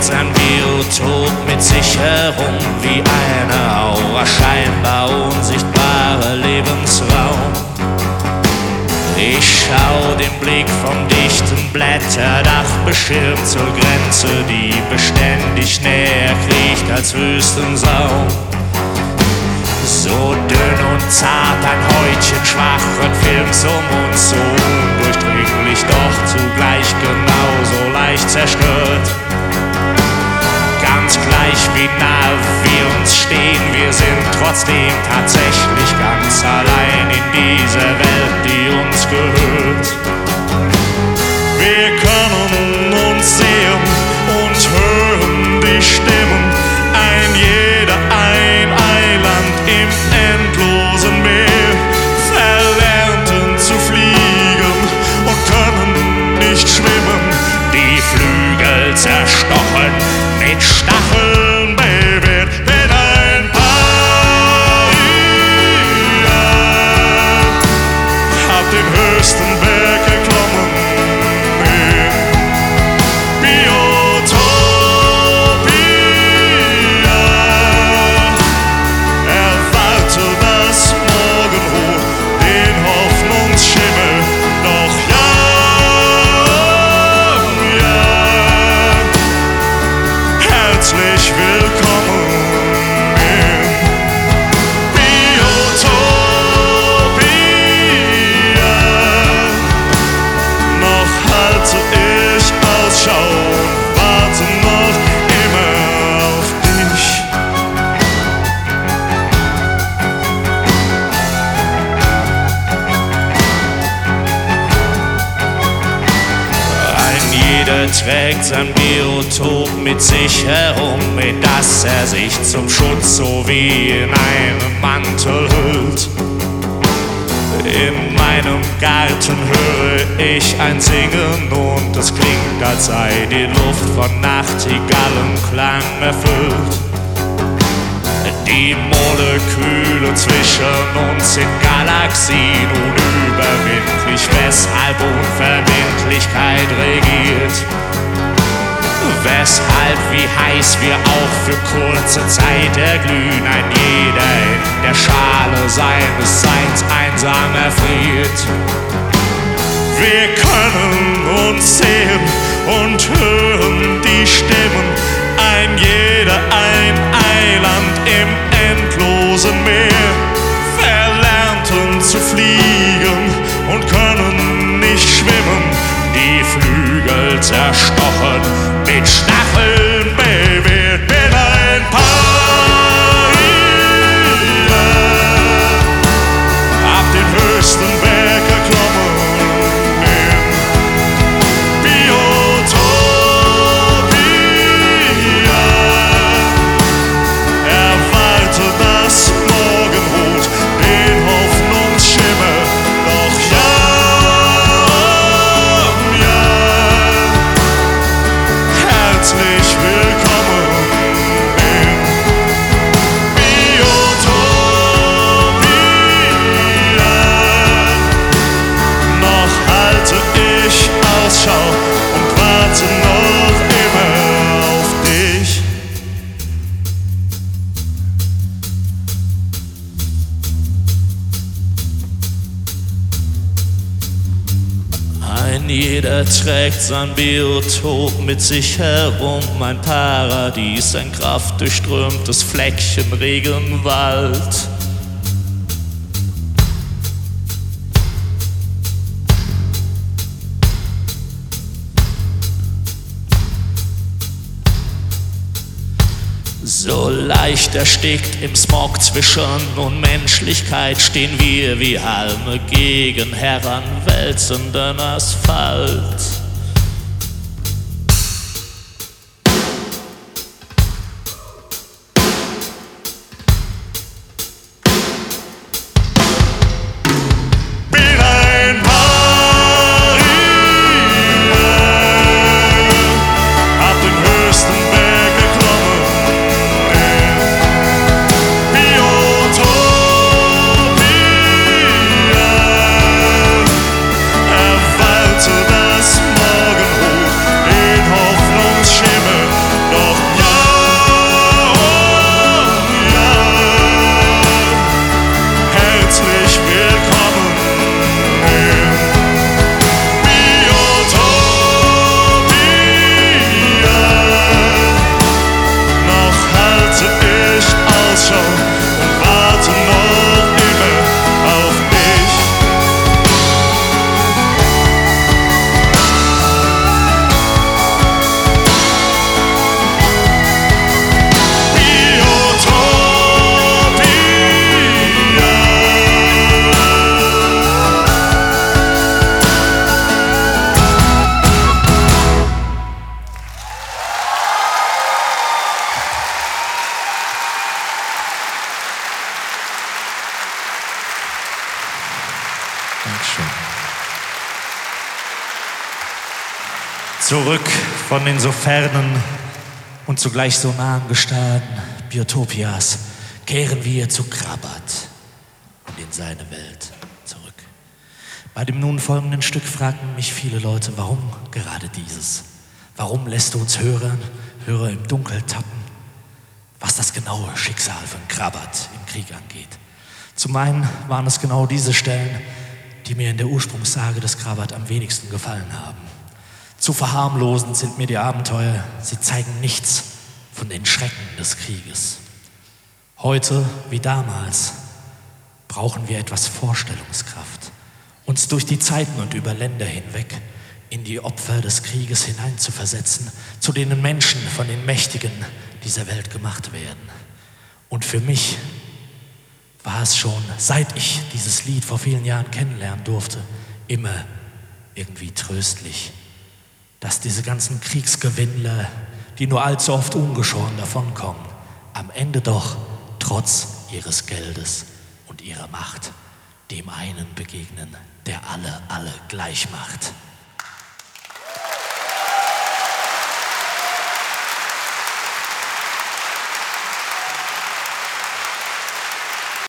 sein Biotop mit sich herum wie eine Aura, scheinbar unsichtbarer Lebensraum. Ich schau den Blick vom dichten Blätterdach beschirmt zur Grenze, die beständig näher kriecht als Wüstensau. So dünn und zart, ein Häutchen schwach und Films uns so undurchdringlich, doch zugleich genauso leicht zerstört. Ganz gleich wie nah wir uns stehen, wir sind trotzdem tatsächlich ganz allein in dieser Welt, die uns gehört. Wir können uns sehen und hören die Stimmen, ein jeder ein Eiland im endlosen Meer, verlernten zu fliegen und können nicht schwimmen, die Flügel zerstochen, mit Stacheln bewehrt, in ein Paria, hab den höchsten Berg erklommen, in Biotopia, erwarte das Morgenrot, den Hoffnungsschimmer, doch ja, herzlich willkommen in Biotopia. Noch halte ich Ausschau und warte noch immer auf dich. Ein jeder trägt sein Biotop mit sich herum, in das er sich zum Schutz so wie in einen Mantel hüllt. In meinem Garten höre ich ein Singen und es klingt, als sei die Luft von Nachtigallenklang erfüllt. Die Moleküle zwischen uns sind Galaxien, unüberwindlich, weshalb Unverbindlichkeit regiert. Weshalb, wie heiß wir auch für kurze Zeit erglühen, ein jeder in der Schale seines Seins einsam erfriert. Wir können uns sehen und hören die Stimmen, ein jeder ein Eiland im endlosen Meer, verlernten zu fliegen und können nicht schwimmen, die Flügel zerstochen, mit Stacheln bewehrt, bin ein Paria, hab den höchsten Berg erklommen, in Biotopia, erwarte das Morgenrot, den Hoffnungsschimmer, doch ja, herzlich willkommen in Biotopia. Noch halte ich Ausschau und warte noch immer auf dich. Ein jeder trägt sein Biotop mit sich herum, ein Paradies, ein kraftdurchströmtes Fleckchen Regenwald. So leicht erstickt im Smog zwischen Unmenschlichkeit stehen wir wie Halme gegen heranwälzenden Asphalt. To das Zurück von den so fernen und zugleich so nahen Gestaden Biotopias kehren wir zu Krabat und in seine Welt zurück. Bei dem nun folgenden Stück fragten mich viele Leute, warum gerade dieses? Warum lässt du uns Hörer im Dunkel tappen, was das genaue Schicksal von Krabat im Krieg angeht? Zum einen waren es genau diese Stellen, die mir in der Ursprungssage des Krabat am wenigsten gefallen haben. Zu verharmlosend sind mir die Abenteuer, sie zeigen nichts von den Schrecken des Krieges. Heute wie damals brauchen wir etwas Vorstellungskraft, uns durch die Zeiten und über Länder hinweg in die Opfer des Krieges hineinzuversetzen, zu denen Menschen von den Mächtigen dieser Welt gemacht werden. Und für mich war es schon, seit ich dieses Lied vor vielen Jahren kennenlernen durfte, immer irgendwie tröstlich, dass diese ganzen Kriegsgewinnler, die nur allzu oft ungeschoren davonkommen, am Ende doch trotz ihres Geldes und ihrer Macht dem einen begegnen, der alle gleich macht.